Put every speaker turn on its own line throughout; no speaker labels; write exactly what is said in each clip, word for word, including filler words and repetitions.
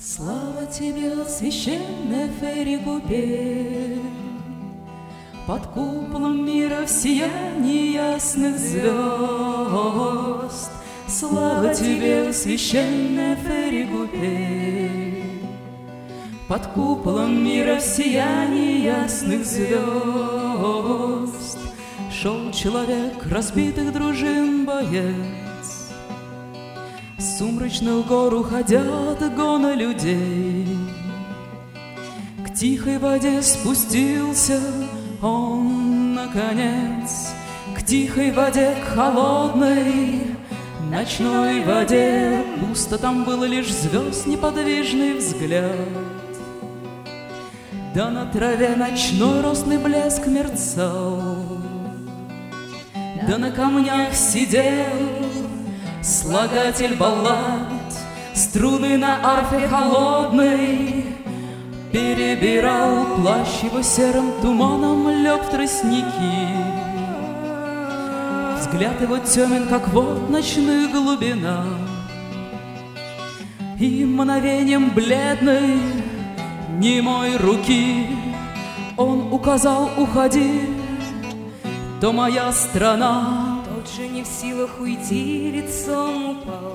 Слава тебе, священная фейри купель, под куполом мира в сиянии ясных звезд. Слава тебе, священная фейри купель, под куполом мира в сиянии ясных звезд. Шел человек разбитых дружин боец, с сумрачных гор уходят гона людей. К тихой воде спустился он, наконец, к тихой воде, к холодной ночной воде. Пусто там было, лишь звезд неподвижный взгляд, да на траве ночной росный блеск мерцал, да на камнях сидел слагатель баллад, струны на арфе холодной перебирал. Плащ его серым туманом лег в тростники, взгляд его темен, как вод ночных глубина, и мгновением бледной немой руки он указал: уходи, то моя страна.
Тот же не в силах уйти, лицом упал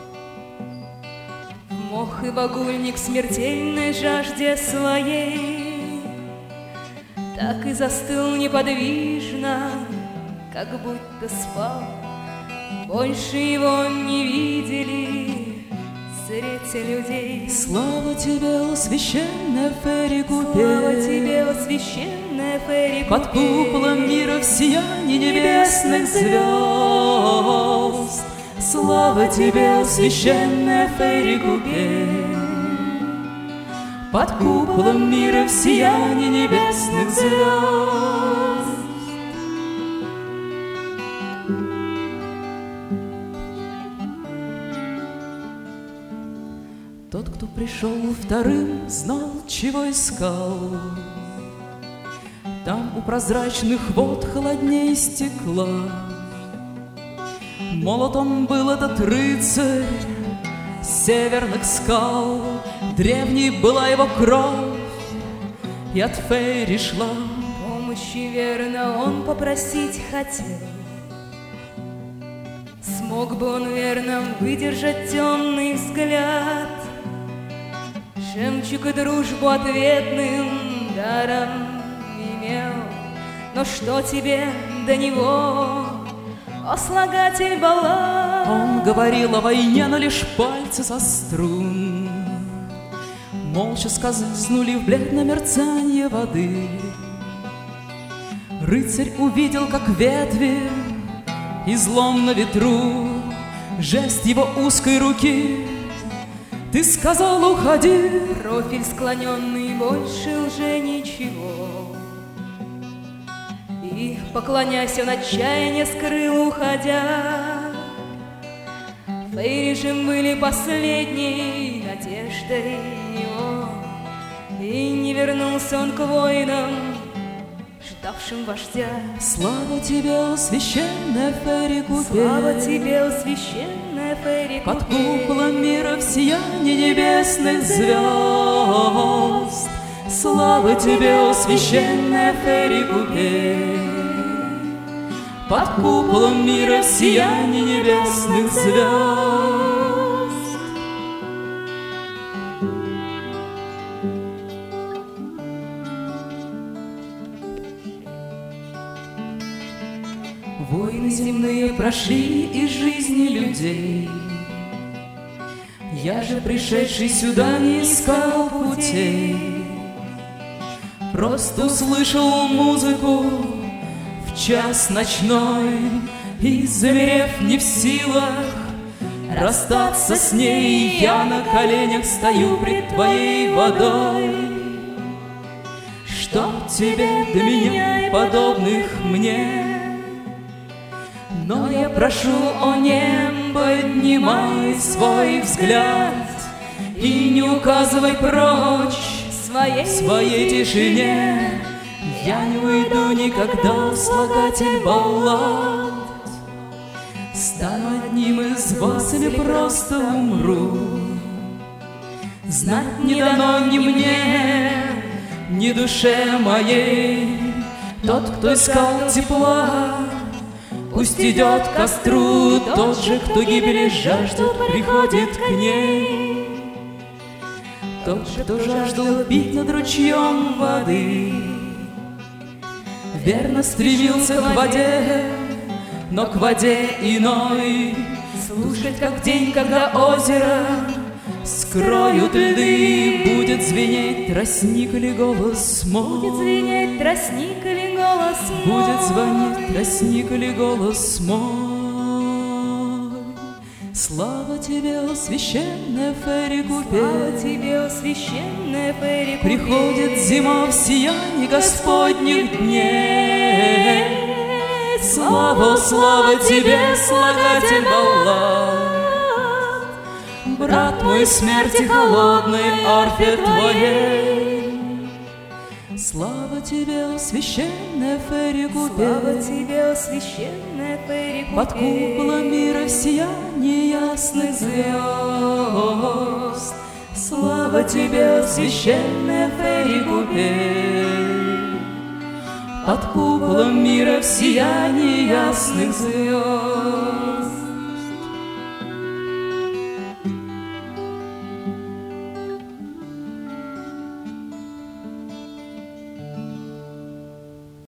в мох и багульник в смертельной жажде своей. Так и застыл неподвижно, как будто спал. Больше его не видели среди людей.
Слава тебе, о священная фейри купель,
слава тебе, о священная фейри купель,
под куполом мира в сиянии небесных звезд. Слава тебе, о священная фейри купель, под куполом мира в сиянии небесных звезд. Тот, кто пришел вторым, знал, чего искал. Там у прозрачных вод холодней стекла. Молод он был, этот рыцарь северных скал. Древней была его кровь, и от фейри шла.
Помощи верно он попросить хотел. Смог бы он верно выдержать темный взгляд, жемчуг и дружбу ответным даром имел. Но что тебе до него, о слагатель баллад?
Он говорил о войне, но лишь пальцы со струн молча скользнули в бледное мерцание воды. Рыцарь увидел, как ветви излом на ветру, жест его узкой руки. Ты сказал: уходи.
Профиль склоненный, больше уже ничего. И, поклонясь, он отчаяние скрыл, уходя. Фейри же были последней надеждой его, и не вернулся он к воинам, ждавшим вождя.
Слава тебе, о священная фейри купель,
слава тебе, о священная фейри купель,
под куполом мира в сиянии небесных звезд. Слава тебе, о священная фейри купель, под куполом мира в сиянии небесных звезд. Войны земные прошли из жизни людей, я же, пришедший сюда, не искал путей. Просто услышал музыку в час ночной, и, замерев не в силах расстаться с ней, я на коленях стою пред твоей водой. Чтоб тебе до меня подобных мне, но я прошу, о небо, поднимай свой взгляд и не указывай прочь
своей,
своей тишине. Я не уйду никогда, слагатель баллад, стану одним из вас или просто умру. Знать не дано ни мне, ни душе моей. Тот, кто искал тепла, пусть идет к костру. Тот же, кто гибели жаждет, приходит к ней. Тот же, кто жаждал пить над ручьем воды, верно стремился к воде, но к воде иной. Слушать, как в день, когда озеро скроют льды, будет звенеть тростник или голос мой.
Будет звенеть тростник или голос мой.
Будет звонить тростник или голос мой. Слава тебе, о священная Фейри купель.
Слава тебе, о священная Фейри купель.
Приходит зима в сиянии Господних дней. Слава, слава тебе, слагатель баллад. Брат мой, смерти холодной арфе твоей. Слава тебе, о священная Фейри купель.
Слава тебе, о священная Фейри купель.
Под куполом мира в сиянии ясных звезд. Слава тебе, о священная Фейри купель. Под куполом мира в сиянии ясных звезд.